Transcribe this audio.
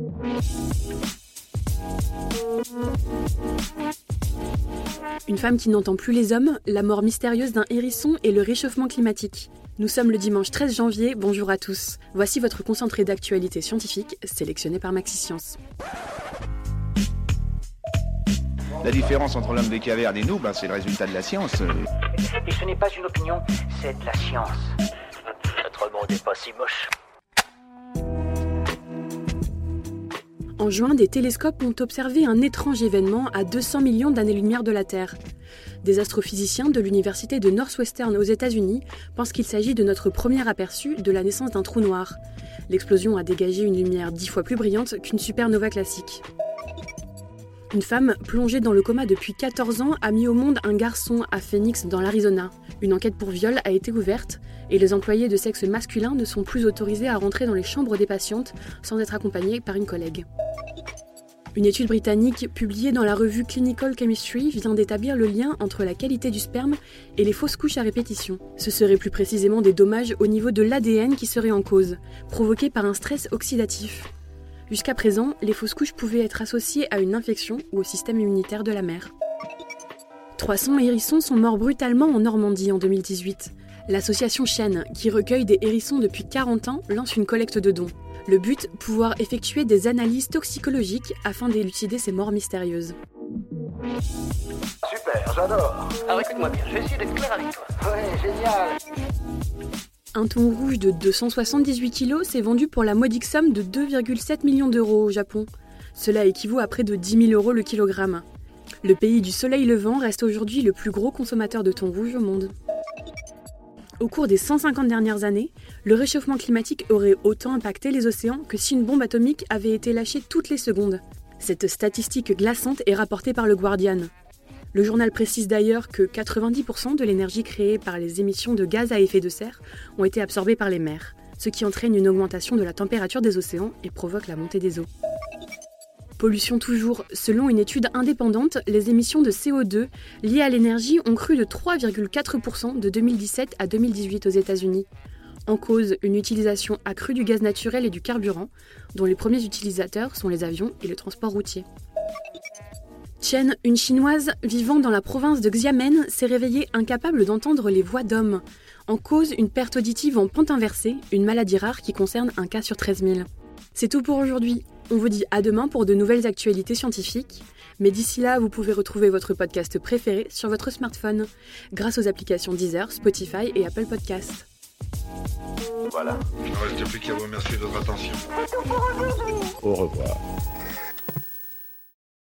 Une femme qui n'entend plus les hommes, la mort mystérieuse d'un hérisson et le réchauffement climatique. Nous sommes le dimanche 13 janvier, bonjour à tous. Voici votre concentré d'actualité scientifique, sélectionné par MaxiScience. La différence entre l'homme des cavernes et nous, c'est le résultat de la science. Et ce n'est pas une opinion, c'est de la science. Notre monde n'est pas si moche. En juin, des télescopes ont observé un étrange événement à 200 millions d'années-lumière de la Terre. Des astrophysiciens de l'université de Northwestern aux États-Unis pensent qu'il s'agit de notre premier aperçu de la naissance d'un trou noir. L'explosion a dégagé une lumière 10 fois plus brillante qu'une supernova classique. Une femme, plongée dans le coma depuis 14 ans, a mis au monde un garçon à Phoenix, dans l'Arizona. Une enquête pour viol a été ouverte et les employés de sexe masculin ne sont plus autorisés à rentrer dans les chambres des patientes sans être accompagnés par une collègue. Une étude britannique publiée dans la revue Clinical Chemistry vient d'établir le lien entre la qualité du sperme et les fausses couches à répétition. Ce seraient plus précisément des dommages au niveau de l'ADN qui seraient en cause, provoqués par un stress oxydatif. Jusqu'à présent, les fausses couches pouvaient être associées à une infection ou au système immunitaire de la mère. 300 hérissons sont morts brutalement en Normandie en 2018. L'association Chêne, qui recueille des hérissons depuis 40 ans, lance une collecte de dons. Le but, pouvoir effectuer des analyses toxicologiques afin d'élucider ces morts mystérieuses. Super, j'adore. Alors écoute-moi bien, je vais essayer d'être clair avec toi. Ouais, génial. Un thon rouge de 278 kg s'est vendu pour la modique somme de 2,7 millions d'euros au Japon. Cela équivaut à près de 10 000 euros le kilogramme. Le pays du soleil levant reste aujourd'hui le plus gros consommateur de thon rouge au monde. Au cours des 150 dernières années, le réchauffement climatique aurait autant impacté les océans que si une bombe atomique avait été lâchée toutes les secondes. Cette statistique glaçante est rapportée par le Guardian. Le journal précise d'ailleurs que 90% de l'énergie créée par les émissions de gaz à effet de serre ont été absorbées par les mers, ce qui entraîne une augmentation de la température des océans et provoque la montée des eaux. Pollution toujours. Selon une étude indépendante, les émissions de CO2 liées à l'énergie ont cru de 3,4% de 2017 à 2018 aux États-Unis. En cause, une utilisation accrue du gaz naturel et du carburant, dont les premiers utilisateurs sont les avions et le transport routier. Chen, une chinoise vivant dans la province de Xiamen, s'est réveillée incapable d'entendre les voix d'hommes. En cause, une perte auditive en pente inversée, une maladie rare qui concerne un cas sur 13 000. C'est tout pour aujourd'hui. On vous dit à demain pour de nouvelles actualités scientifiques. Mais d'ici là, vous pouvez retrouver votre podcast préféré sur votre smartphone, grâce aux applications Deezer, Spotify et Apple Podcasts. Voilà. Il ne reste plus qu'à vous remercier de votre attention. Au revoir.